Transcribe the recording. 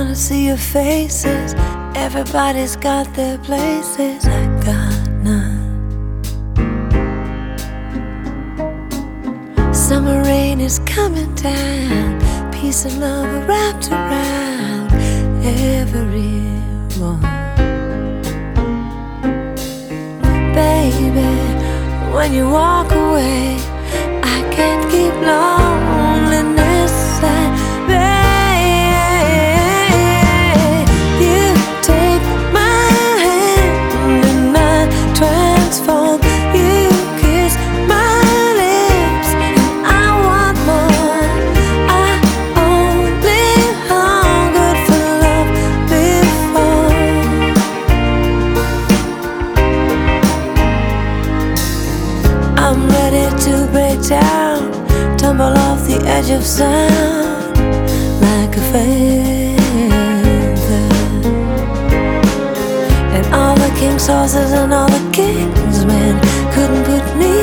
wanna see your faces. Everybody's got their places, I got none. Summer rain is coming down, peace and love are wrapped around everyone. Baby, when you walk away, I can't keep loneliness at bay. You take my hand and I transform. You kiss my lips and I want more. I only hungered for love before. I'm ready to break down, tumble off the edge of sound like a feather. And all the king's horses and all the king's men couldn't put me